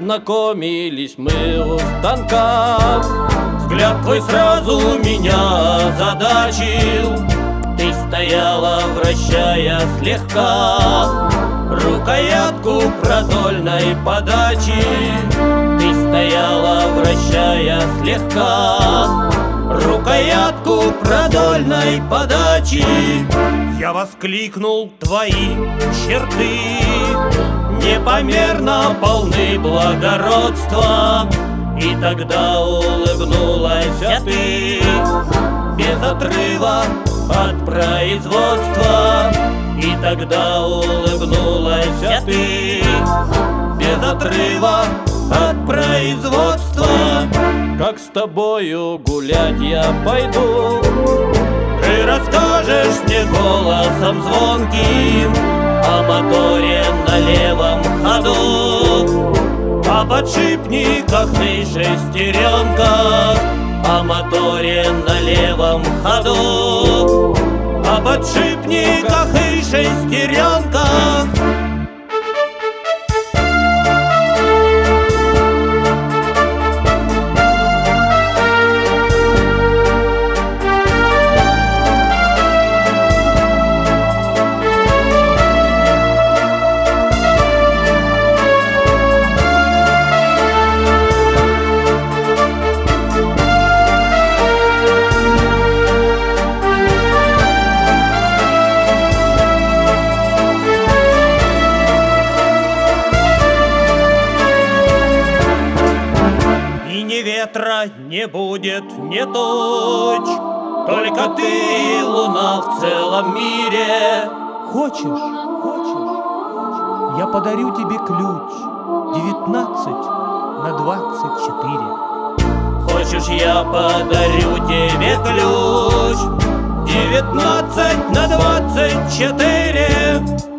Познакомились мы у станка. Взгляд твой сразу меня задачил. Ты стояла, вращая слегка рукоятку продольной подачи. Ты стояла, вращая слегка рукоятку продольной подачи. Я воскликнул: твои черты непомерно полны благородства. И тогда улыбнулась ты без отрыва от производства. И тогда улыбнулась ты без отрыва от производства. Как с тобою гулять я пойду, ты расскажешь мне голосом звонким о моторе на левом ходу, о подшипниках и шестеренках, о моторе на левом ходу, о подшипниках и шестеренках. Ветра не будет, не тучь, только ты и луна в целом мире. Хочешь? Я подарю тебе ключ 19 на 24. Хочешь, я подарю тебе ключ 19 на 24?